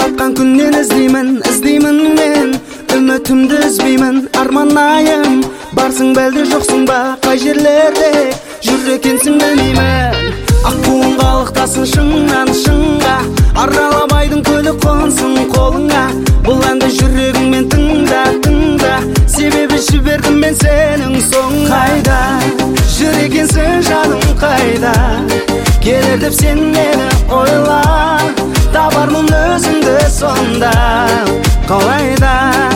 батқан күннен іздеймін мен үмітімді үзбеймін арманайым барсың бәлде жоқсың ба қай жерлерде жүр екенсің білмеймін аққуым қалықтасын шыңнан шыңға аралабайдың көлі қонсын қолыңа бұл әнді жүрегіңмен тыңда себебі жібердім мен сенің соңыңа қайда жүр екенсің жаным қайда келер деп сен мені ойла табармын өзіңді сонда қайда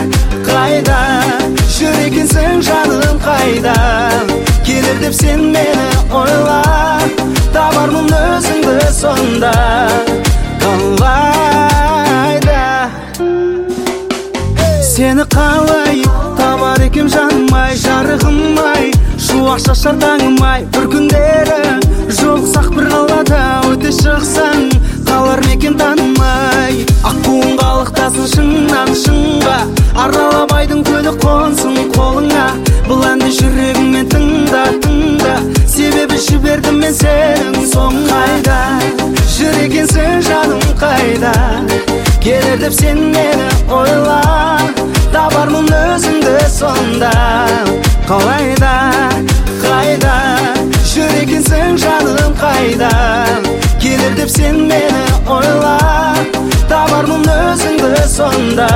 жүр екенсің жаным қайда келер деп сен мені ойла табармын өзіңді сонда қайда сені қалай табар екем жаным-ай жарығым-ай шуақ шашар таңым-ай бір күндері жолықсақ бір қалада өте шықсаң қалар мекен танымай аққуым қалықтасын шыңнан шыңға аралабайдың көлі қонсын қолыңа бұл әнді жүрегіңмен тыңда себебі жібердім мен сенің соңыңа қайда жүр екенсің жаным қайда келер деп сен мені ойла табармын өзіңді сонда қайда жүр екенсің жаным қайда келер деп сен мені ойла табармын өзіңді сонда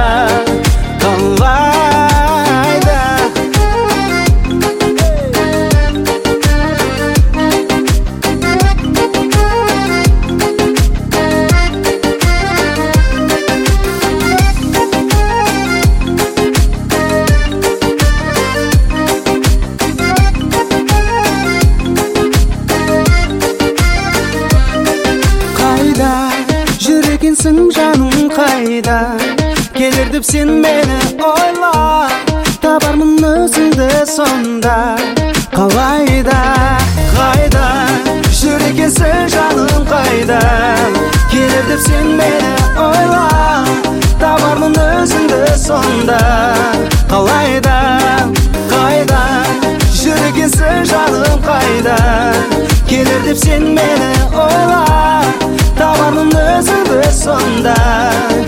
қайда жүр екенсің жаным қайда келер деп сен мені ойла табармын өзіңді сонда қайда жүр екенсің жаным қайда келер деп сен мені ойла табармын өзіңді сонда қайда жүр екенсің жаным қайда келер деп сен мені ойла табармын өзіңді сонда